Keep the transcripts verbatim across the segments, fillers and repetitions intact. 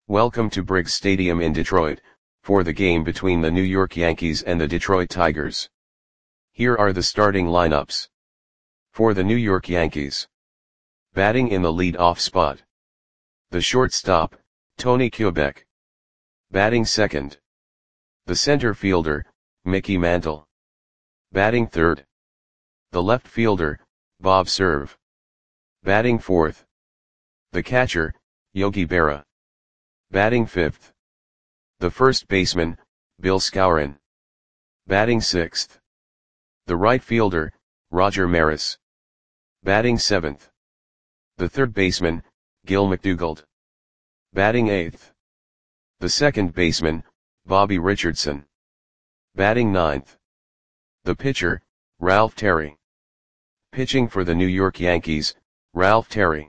Welcome to Briggs Stadium in Detroit, for the game between the New York Yankees and the Detroit Tigers. Here are the starting lineups. For the New York Yankees. Batting in the lead-off spot. The shortstop, Tony Kubek. Batting second. The center fielder, Mickey Mantle. Batting third. The left fielder, Bob Cerv. Batting fourth. The catcher, Yogi Berra. Batting fifth. The first baseman, Bill Skowron. Batting sixth. The right fielder, Roger Maris. Batting seventh. The third baseman, Gil McDougald. Batting eighth. The second baseman, Bobby Richardson. Batting ninth. The pitcher, Ralph Terry. Pitching for the New York Yankees, Ralph Terry.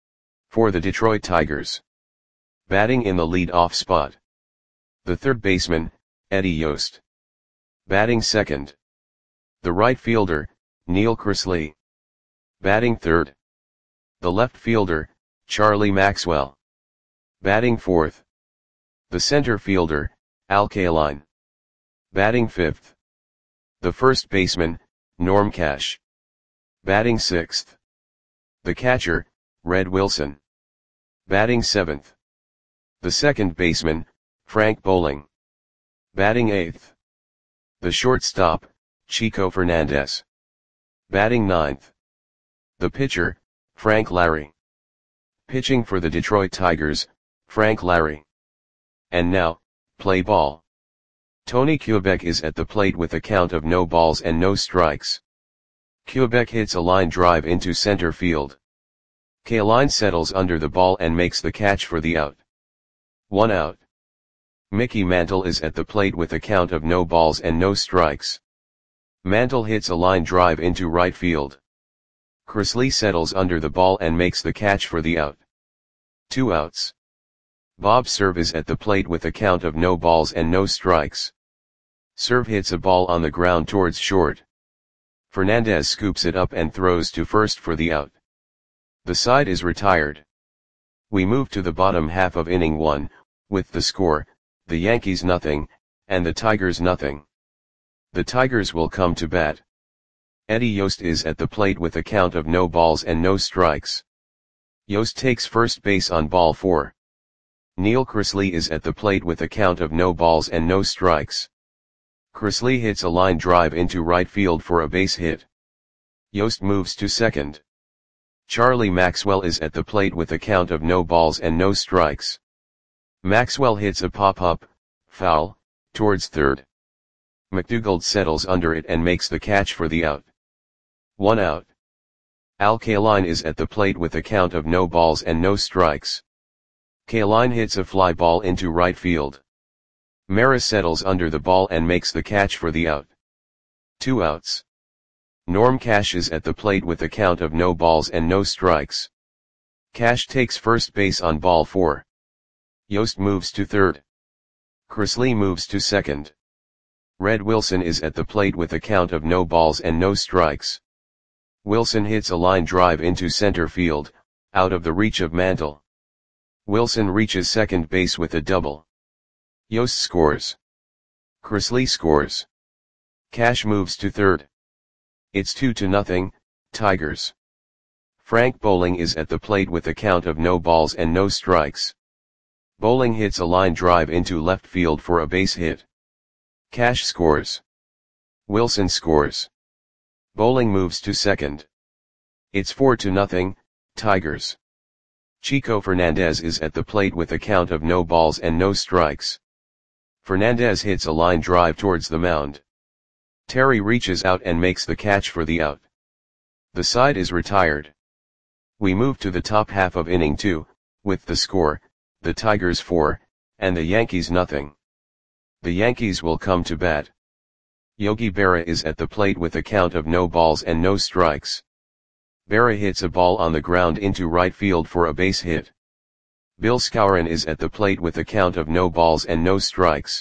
For the Detroit Tigers. Batting in the lead-off spot. The third baseman, Eddie Yost. Batting second. The right fielder, Neil Cresley. Batting third. The left fielder, Charlie Maxwell. Batting fourth. The center fielder, Al Kaline. Batting fifth. The first baseman, Norm Cash. Batting sixth. The catcher, Red Wilson. Batting seventh. The second baseman, Frank Bowling. Batting eighth. The shortstop, Chico Fernandez. Batting ninth. The pitcher, Frank Larry. Pitching for the Detroit Tigers, Frank Larry. And now, play ball. Tony Kubek is at the plate with a count of no balls and no strikes. Kubek hits a line drive into center field. Kaline settles under the ball and makes the catch for the out. One out. Mickey Mantle is at the plate with a count of no balls and no strikes. Mantle hits a line drive into right field. Cresley settles under the ball and makes the catch for the out. Two outs. Bob Cerv is at the plate with a count of no balls and no strikes. Cerv hits a ball on the ground towards short. Fernandez scoops it up and throws to first for the out. The side is retired. We move to the bottom half of inning one, with the score, the Yankees nothing, and the Tigers nothing. The Tigers will come to bat. Eddie Yost is at the plate with a count of no balls and no strikes. Yost takes first base on ball four. Neil Cresley is at the plate with a count of no balls and no strikes. Cresley hits a line drive into right field for a base hit. Yost moves to second. Charlie Maxwell is at the plate with a count of no balls and no strikes. Maxwell hits a pop-up, foul, towards third. McDougald settles under it and makes the catch for the out. One out. Al Kaline is at the plate with a count of no balls and no strikes. Kaline hits a fly ball into right field. Maris settles under the ball and makes the catch for the out. Two outs. Norm Cash is at the plate with a count of no balls and no strikes. Cash takes first base on ball four. Yost moves to third. Cresley moves to second. Red Wilson is at the plate with a count of no balls and no strikes. Wilson hits a line drive into center field, out of the reach of Mantle. Wilson reaches second base with a double. Yost scores. Cresley scores. Cash moves to third. It's two to nothing, Tigers. Frank Bowling is at the plate with a count of no balls and no strikes. Bowling hits a line drive into left field for a base hit. Cash scores. Wilson scores. Bowling moves to second. It's four to nothing, Tigers. Chico Fernandez is at the plate with a count of no balls and no strikes. Fernandez hits a line drive towards the mound. Terry reaches out and makes the catch for the out. The side is retired. We move to the top half of inning two, with the score, the Tigers four, and the Yankees nothing. The Yankees will come to bat. Yogi Berra is at the plate with a count of no balls and no strikes. Berra hits a ball on the ground into right field for a base hit. Bill Skowron is at the plate with a count of no balls and no strikes.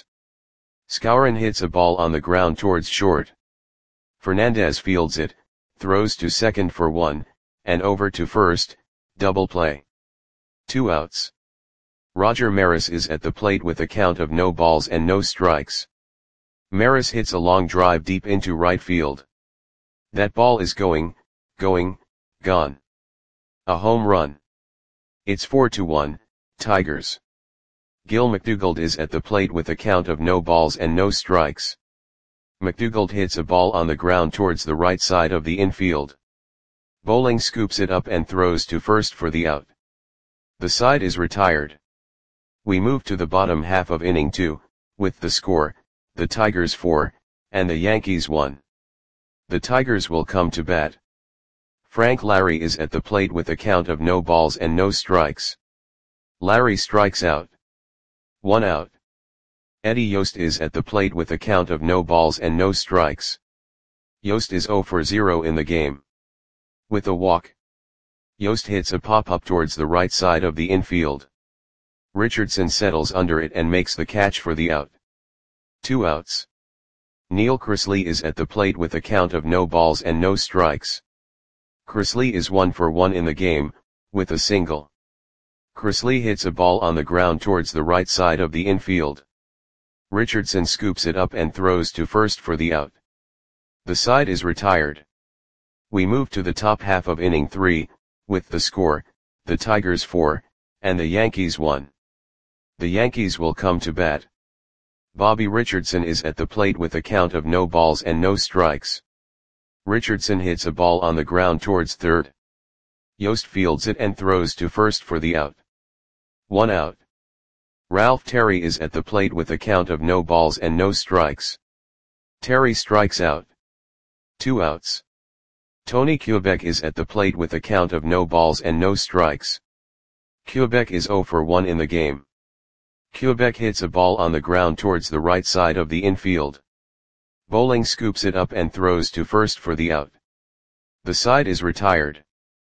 Skowron hits a ball on the ground towards short. Fernandez fields it, throws to second for one, and over to first, double play. Two outs. Roger Maris is at the plate with a count of no balls and no strikes. Maris hits a long drive deep into right field. That ball is going, going, gone. A home run. It's four to one, Tigers. Gil McDougald is at the plate with a count of no balls and no strikes. McDougald hits a ball on the ground towards the right side of the infield. Bowling scoops it up and throws to first for the out. The side is retired. We move to the bottom half of inning two, with the score, the Tigers four, and the Yankees one. The Tigers will come to bat. Frank Larry is at the plate with a count of no balls and no strikes. Larry strikes out. One out. Eddie Yost is at the plate with a count of no balls and no strikes. Yost is zero for zero in the game. With a walk, Yost hits a pop-up towards the right side of the infield. Richardson settles under it and makes the catch for the out. Two outs. Neil Chrisley is at the plate with a count of no balls and no strikes. Chrisley is one for one in the game, with a single. Chrisley hits a ball on the ground towards the right side of the infield. Richardson scoops it up and throws to first for the out. The side is retired. We move to the top half of inning three, with the score, the Tigers four, and the Yankees one. The Yankees will come to bat. Bobby Richardson is at the plate with a count of no balls and no strikes. Richardson hits a ball on the ground towards third. Yost fields it and throws to first for the out. One out. Ralph Terry is at the plate with a count of no balls and no strikes. Terry strikes out. Two outs. Tony Kubek is at the plate with a count of no balls and no strikes. Kubek is zero for one in the game. Kubek hits a ball on the ground towards the right side of the infield. Bowling scoops it up and throws to first for the out. The side is retired.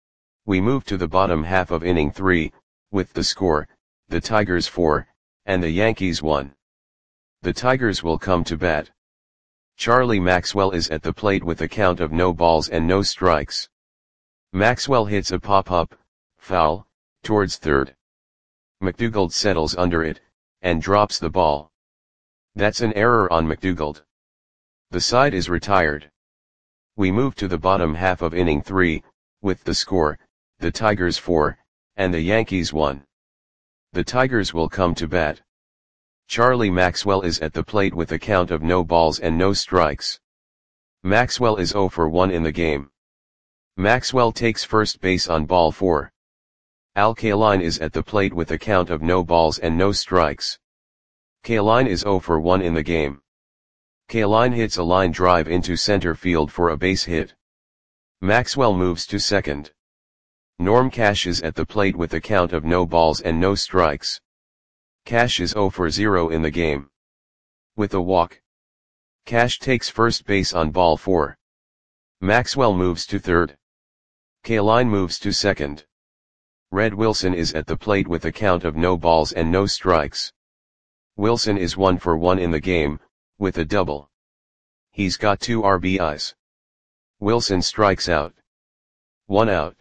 We move to the bottom half of inning three, with the score, the Tigers four, and the Yankees one. The Tigers will come to bat. Charlie Maxwell is at the plate with a count of no balls and no strikes. Maxwell hits a pop-up, foul, towards third. McDougald settles under it, and drops the ball. That's an error on McDougald. The side is retired. We move to the bottom half of inning three, with the score, the Tigers four, and the Yankees one. The Tigers will come to bat. Charlie Maxwell is at the plate with a count of no balls and no strikes. Maxwell is zero for one in the game. Maxwell takes first base on ball four. Al Kaline is at the plate with a count of no balls and no strikes. Kaline is zero for one in the game. Kaline hits a line drive into center field for a base hit. Maxwell moves to second. Norm Cash is at the plate with a count of no balls and no strikes. Cash is zero for zero in the game. With a walk, Cash takes first base on ball four. Maxwell moves to third. Kaline moves to second. Red Wilson is at the plate with a count of no balls and no strikes. Wilson is one for one in the game, with a double. He's got two R B Is. Wilson strikes out. One out.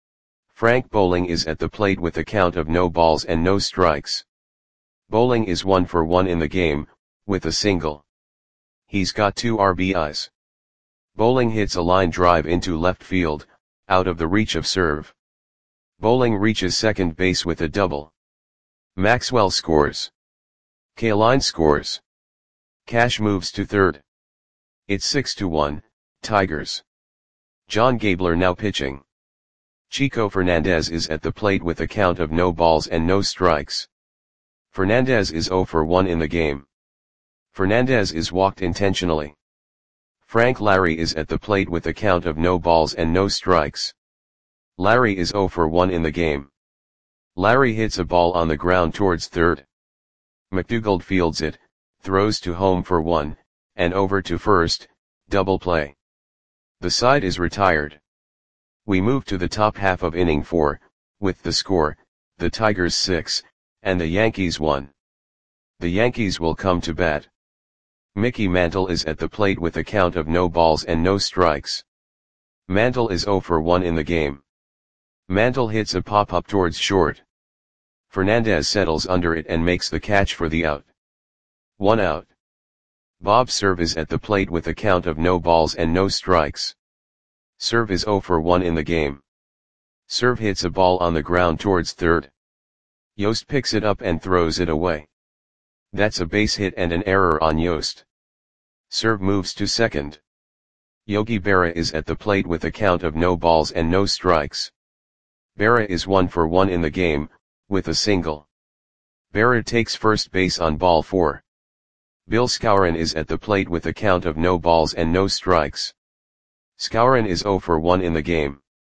Frank Bowling is at the plate with a count of no balls and no strikes. Bowling is one for one in the game, with a single. He's got two R B Is. Bowling hits a line drive into left field, out of the reach of serve. Bowling reaches second base with a double. Maxwell scores. Kaline scores. Cash moves to third. It's six to one, Tigers. John Gabler now pitching. Chico Fernandez is at the plate with a count of no balls and no strikes. Fernandez is zero for one in the game. Fernandez is walked intentionally. Frank Larry is at the plate with a count of no balls and no strikes. Larry is zero for one in the game. Larry hits a ball on the ground towards third. McDougald fields it, throws to home for one, and over to first, double play. The side is retired. We move to the top half of inning four, with the score, the Tigers six, and the Yankees one. The Yankees will come to bat. Mickey Mantle is at the plate with a count of no balls and no strikes. Mantle is zero for one in the game. Mantle hits a pop-up towards short. Fernandez settles under it and makes the catch for the out. One out. Bob's serve is at the plate with a count of no balls and no strikes. Serve is zero for one in the game. Serve hits a ball on the ground towards third. Yost picks it up and throws it away. That's a base hit and an error on Yost. Serve moves to second. Yogi Berra is at the plate with a count of no balls and no strikes. Berra is one for one in the game, with a single. Berra takes first base on ball four. Bill Skowron is at the plate with a count of no balls and no strikes. Skowron is zero for one in the game.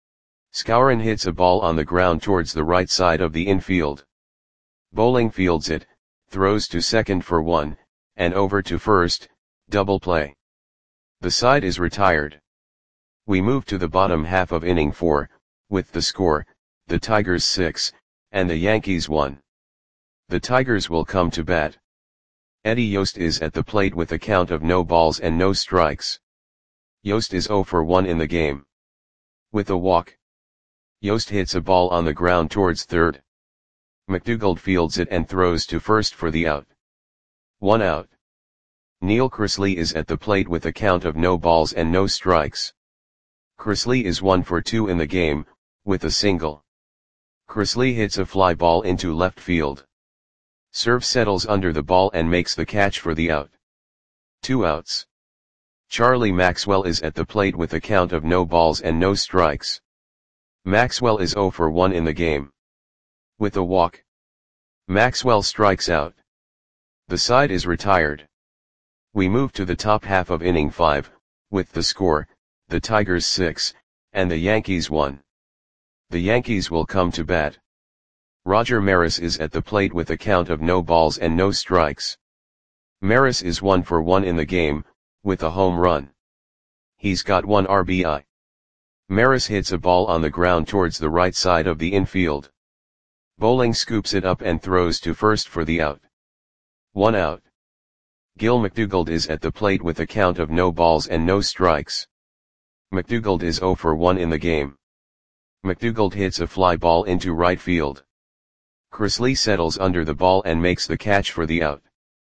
Skowron hits a ball on the ground towards the right side of the infield. Bowling fields it, throws to second for one, and over to first, double play. The side is retired. We move to the bottom half of inning four, with the score, the Tigers six, and the Yankees one. The Tigers will come to bat. Eddie Yost is at the plate with a count of no balls and no strikes. Yost is zero for one in the game. With a walk. Yost hits a ball on the ground towards third. McDougald fields it and throws to first for the out. One out. Neil Chrisley is at the plate with a count of no balls and no strikes. Chrisley is one for two in the game, with a single. Chrisley hits a fly ball into left field. Serve settles under the ball and makes the catch for the out. Two outs. Charlie Maxwell is at the plate with a count of no balls and no strikes. Maxwell is zero for one in the game. With a walk. Maxwell strikes out. The side is retired. We move to the top half of inning five, with the score, the Tigers six, and the Yankees one. The Yankees will come to bat. Roger Maris is at the plate with a count of no balls and no strikes. Maris is one for one in the game, with a home run. He's got one R B I. Maris hits a ball on the ground towards the right side of the infield. Bowling scoops it up and throws to first for the out. One out. Gil McDougald is at the plate with a count of no balls and no strikes. McDougald is zero for one in the game. McDougald hits a fly ball into right field. Chrisley settles under the ball and makes the catch for the out.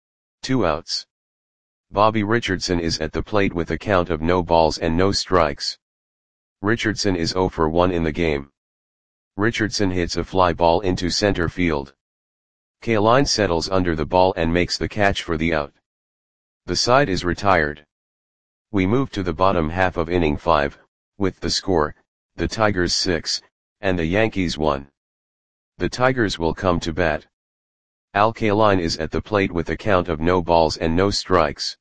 Two outs. Bobby Richardson is at the plate with a count of no balls and no strikes. Richardson is zero for one in the game. Richardson hits a fly ball into center field. Kaline settles under the ball and makes the catch for the out. The side is retired. We move to the bottom half of inning five, with the score, the Tigers six, and the Yankees one. The Tigers will come to bat. Al Kaline is at the plate with a count of no balls and no strikes.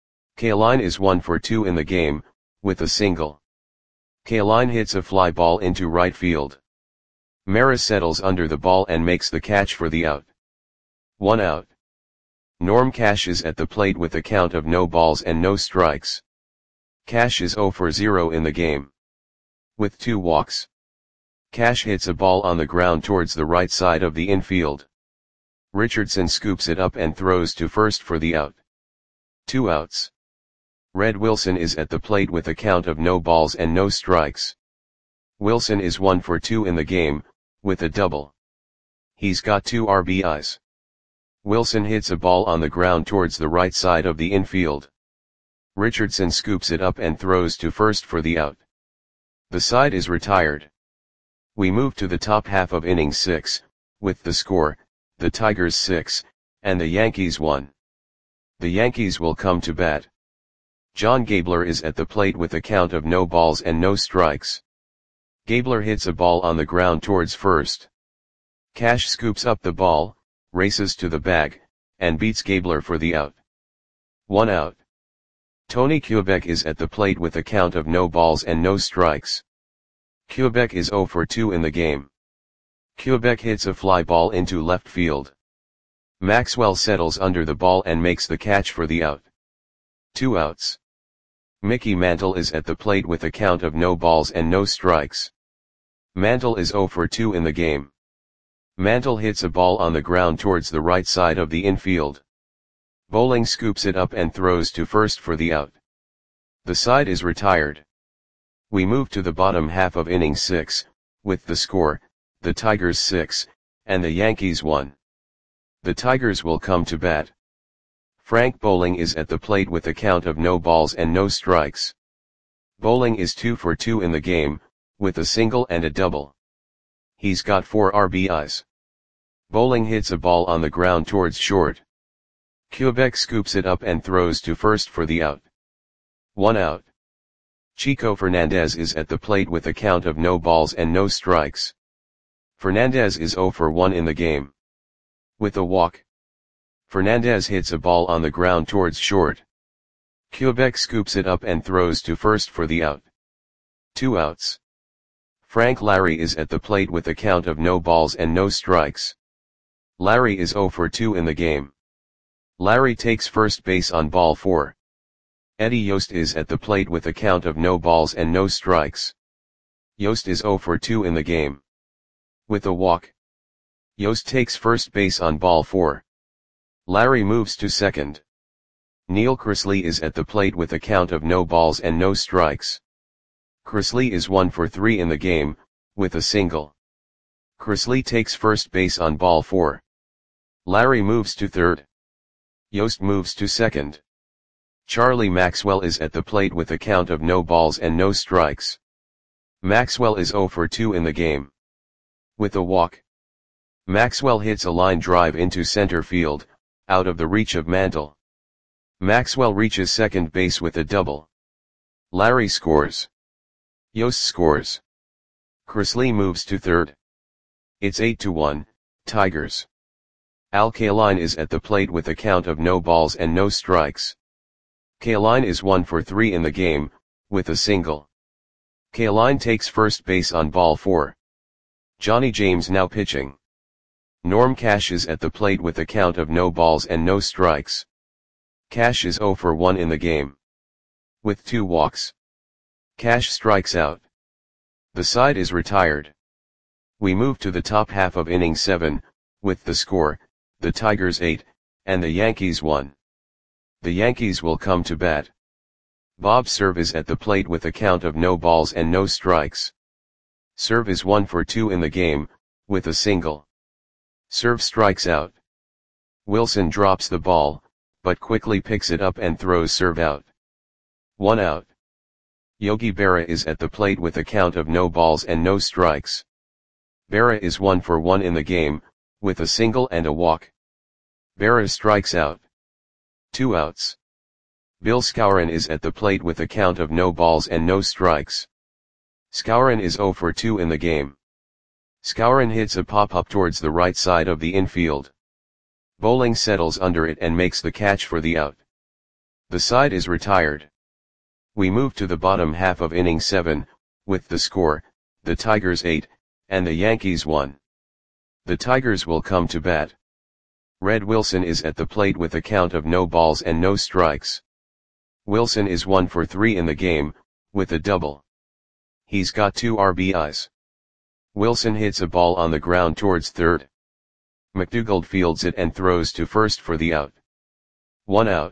Kaline is one for two in the game, with a single. Kaline hits a fly ball into right field. Maris settles under the ball and makes the catch for the out. One out. Norm Cash is at the plate with a count of no balls and no strikes. Cash is zero for zero in the game. With two walks. Cash hits a ball on the ground towards the right side of the infield. Richardson scoops it up and throws to first for the out. Two outs. Red Wilson is at the plate with a count of no balls and no strikes. Wilson is one for two in the game, with a double. He's got two R B Is. Wilson hits a ball on the ground towards the right side of the infield. Richardson scoops it up and throws to first for the out. The side is retired. We move to the top half of inning six, with the score, the Tigers six, and the Yankees one. The Yankees will come to bat. John Gabler is at the plate with a count of no balls and no strikes. Gabler hits a ball on the ground towards first. Cash scoops up the ball, races to the bag, and beats Gabler for the out. One out. Tony Kubek is at the plate with a count of no balls and no strikes. Kubek is zero for two in the game. Kubek hits a fly ball into left field. Maxwell settles under the ball and makes the catch for the out. Two outs. Mickey Mantle is at the plate with a count of no balls and no strikes. Mantle is zero for two in the game. Mantle hits a ball on the ground towards the right side of the infield. Bowling scoops it up and throws to first for the out. The side is retired. We move to the bottom half of inning six, with the score, the Tigers six, and the Yankees won. The Tigers will come to bat. Frank Bowling is at the plate with a count of no balls and no strikes. Bowling is two for two in the game, with a single and a double. He's got four R B Is. Bowling hits a ball on the ground towards short. Quebec scoops it up and throws to first for the out. One out. Chico Fernandez is at the plate with a count of no balls and no strikes. Fernandez is zero for one in the game. With a walk. Fernandez hits a ball on the ground towards short. Quebec scoops it up and throws to first for the out. Two outs. Frank Larry is at the plate with a count of no balls and no strikes. Larry is zero for two in the game. Larry takes first base on ball four. Eddie Yost is at the plate with a count of no balls and no strikes. Yost is zero for two in the game. With a walk. Yost takes first base on ball four. Larry moves to second. Neil Chrisley is at the plate with a count of no balls and no strikes. Chrisley is one for three in the game, with a single. Chrisley takes first base on ball four. Larry moves to third. Yost moves to second. Charlie Maxwell is at the plate with a count of no balls and no strikes. Maxwell is zero for two in the game. With a walk. Maxwell hits a line drive into center field, out of the reach of Mantle. Maxwell reaches second base with a double. Larry scores. Yost scores. Chrisley moves to third. It's eight to one, Tigers. Al Kaline is at the plate with a count of no balls and no strikes. Kaline is one for three in the game, with a single. Kaline takes first base on ball four. Johnny James now pitching. Norm Cash is at the plate with a count of no balls and no strikes. Cash is zero for one in the game. With two walks. Cash strikes out. The side is retired. We move to the top half of inning seven, with the score, the Tigers eight, and the Yankees one. The Yankees will come to bat. Bob Cerv is at the plate with a count of no balls and no strikes. Cerv is one for two in the game, with a single. Cerv strikes out. Wilson drops the ball, but quickly picks it up and throws Cerv out. One out. Yogi Berra is at the plate with a count of no balls and no strikes. Berra is one for one in the game, with a single and a walk. Berra strikes out. Two outs. Bill Skowron is at the plate with a count of no balls and no strikes. Skowron is zero for two in the game. Skowron hits a pop-up towards the right side of the infield. Bowling settles under it and makes the catch for the out. The side is retired. We move to the bottom half of inning seven, with the score, the Tigers eight, and the Yankees one. The Tigers will come to bat. Red Wilson is at the plate with a count of no balls and no strikes. Wilson is one for three in the game, with a double. He's got two R B Is. Wilson hits a ball on the ground towards third. McDougald fields it and throws to first for the out. One out.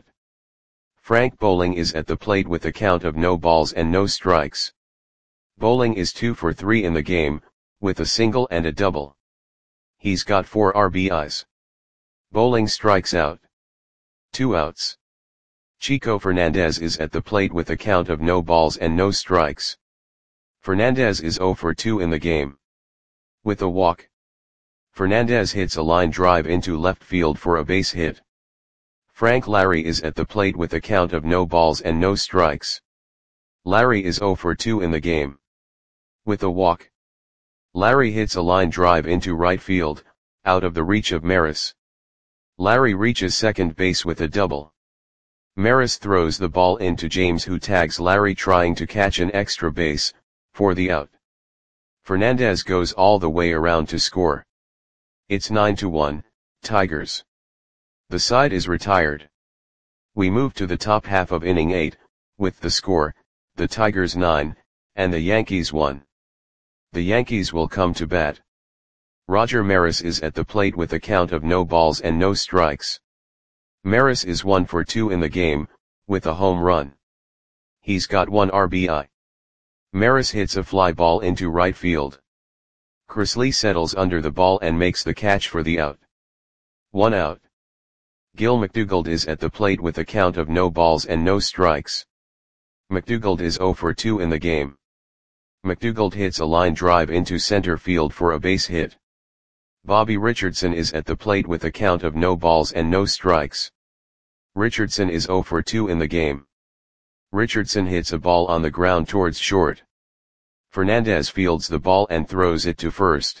Frank Bowling is at the plate with a count of no balls and no strikes. Bowling is two for three in the game, with a single and a double. He's got four R B Is. Bowling strikes out. Two outs. Chico Fernandez is at the plate with a count of no balls and no strikes. Fernandez is zero for two in the game. With a walk. Fernandez hits a line drive into left field for a base hit. Frank Larry is at the plate with a count of no balls and no strikes. Larry is zero for two in the game. With a walk. Larry hits a line drive into right field, out of the reach of Maris. Larry reaches second base with a double. Maris throws the ball into James, who tags Larry trying to catch an extra base, for the out. Fernandez goes all the way around to score. It's nine to one, Tigers. The side is retired. We move to the top half of inning eight, with the score, the Tigers nine, and the Yankees one. The Yankees will come to bat. Roger Maris is at the plate with a count of no balls and no strikes. Maris is one for two in the game, with a home run. He's got one R B I. Maris hits a fly ball into right field. Chrisley settles under the ball and makes the catch for the out. One out. Gil McDougald is at the plate with a count of no balls and no strikes. McDougald is zero for two in the game. McDougald hits a line drive into center field for a base hit. Bobby Richardson is at the plate with a count of no balls and no strikes. Richardson is zero for two in the game. Richardson hits a ball on the ground towards short. Fernandez fields the ball and throws it to first.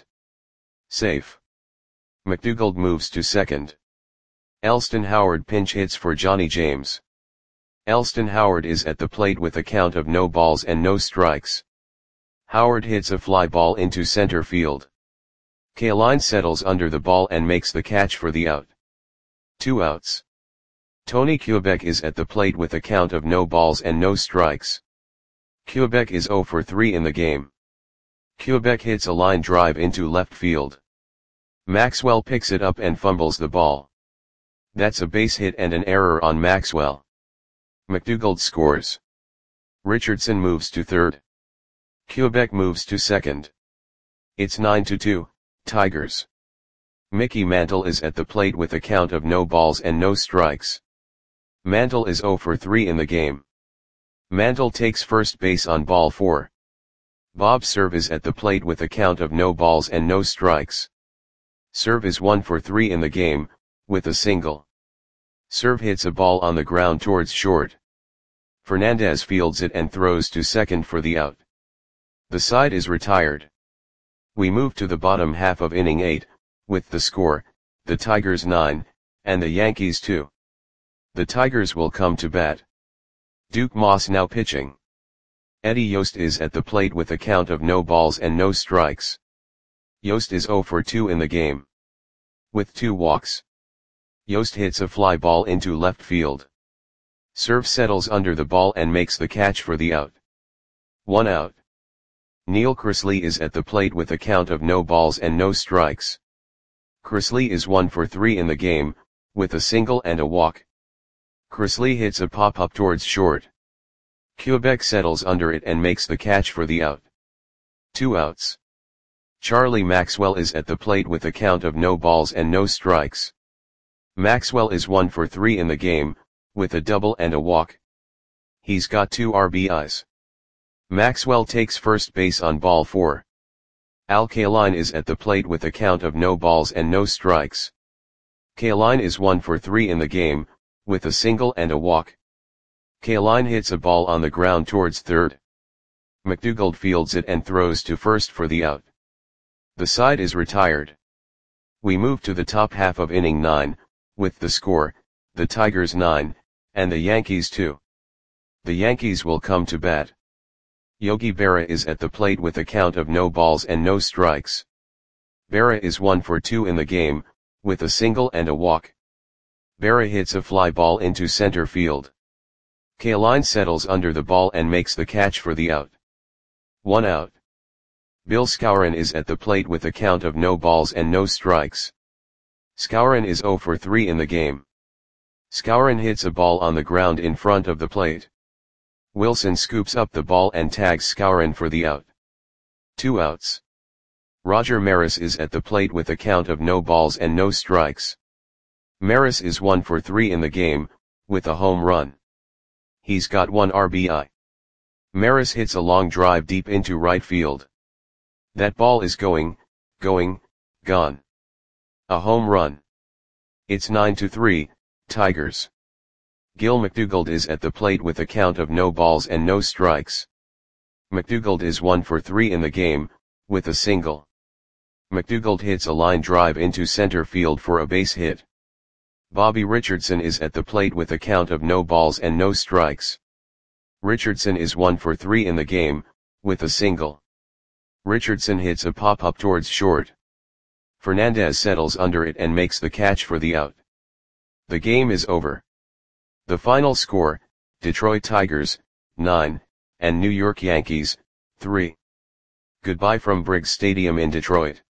Safe. McDougald moves to second. Elston Howard pinch hits for Johnny James. Elston Howard is at the plate with a count of no balls and no strikes. Howard hits a fly ball into center field. Kaline settles under the ball and makes the catch for the out. Two outs. Tony Quebec is at the plate with a count of no balls and no strikes. Quebec is zero for three in the game. Quebec hits a line drive into left field. Maxwell picks it up and fumbles the ball. That's a base hit and an error on Maxwell. McDougald scores. Richardson moves to third. Quebec moves to second. It's nine to two, Tigers. Mickey Mantle is at the plate with a count of no balls and no strikes. Mantle is zero for three in the game. Mantle takes first base on ball four. Bob Cerv is at the plate with a count of no balls and no strikes. Cerv is one for three in the game, with a single. Cerv hits a ball on the ground towards short. Fernandez fields it and throws to second for the out. The side is retired. We move to the bottom half of inning eight, with the score, the Tigers nine, and the Yankees two. The Tigers will come to bat. Duke Moss now pitching. Eddie Yost is at the plate with a count of no balls and no strikes. Yost is zero for two in the game. With two walks. Yost hits a fly ball into left field. Cerv settles under the ball and makes the catch for the out. One out. Neil Chrisley is at the plate with a count of no balls and no strikes. Chrisley is one for three in the game, with a single and a walk. Chrisley hits a pop-up towards short. Quebec settles under it and makes the catch for the out. Two outs. Charlie Maxwell is at the plate with a count of no balls and no strikes. Maxwell is one for three in the game, with a double and a walk. He's got two R B Is. Maxwell takes first base on ball four. Al Kaline is at the plate with a count of no balls and no strikes. Kaline is one for three in the game, with a single and a walk. Kaline hits a ball on the ground towards third. McDougald fields it and throws to first for the out. The side is retired. We move to the top half of inning nine, with the score, the Tigers nine, and the Yankees two. The Yankees will come to bat. Yogi Berra is at the plate with a count of no balls and no strikes. Berra is one for two in the game, with a single and a walk. Berra hits a fly ball into center field. Kaline settles under the ball and makes the catch for the out. One out. Bill Skowron is at the plate with a count of no balls and no strikes. Skowron is zero for three in the game. Skowron hits a ball on the ground in front of the plate. Wilson scoops up the ball and tags Skowron for the out. Two outs. Roger Maris is at the plate with a count of no balls and no strikes. Maris is one for three in the game, with a home run. He's got one R B I. Maris hits a long drive deep into right field. That ball is going, going, gone. A home run. It's nine to three, Tigers. Gil McDougald is at the plate with a count of no balls and no strikes. McDougald is one for three in the game, with a single. McDougald hits a line drive into center field for a base hit. Bobby Richardson is at the plate with a count of no balls and no strikes. Richardson is one for three in the game, with a single. Richardson hits a pop-up towards short. Fernandez settles under it and makes the catch for the out. The game is over. The final score, Detroit Tigers, nine, and New York Yankees, three. Goodbye from Briggs Stadium in Detroit.